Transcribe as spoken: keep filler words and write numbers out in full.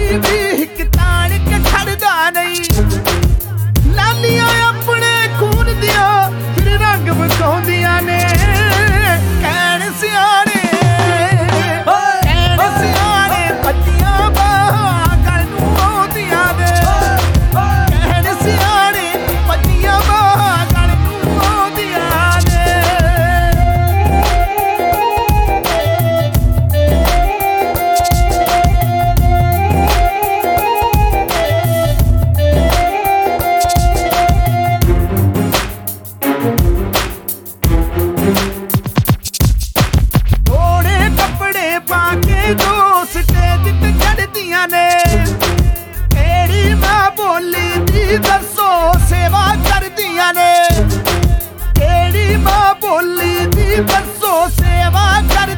भी हिक तान के छड़दा नहीं। लालियां अपने खून दिया फिर रंग बखाउंदियां ने। कैन सियाने कैन सियाने पत्तियां बाहां गल नूं आउंदियां ने। कैन सियाने पत्तियां बाहां गल नूं आउंदियां ने। जो स्टेज ते चढ़दियां ने केड़ी मां बोली दी दसो सेवा करदियां ने। केड़ी मां बोली दी दसो सेवा कर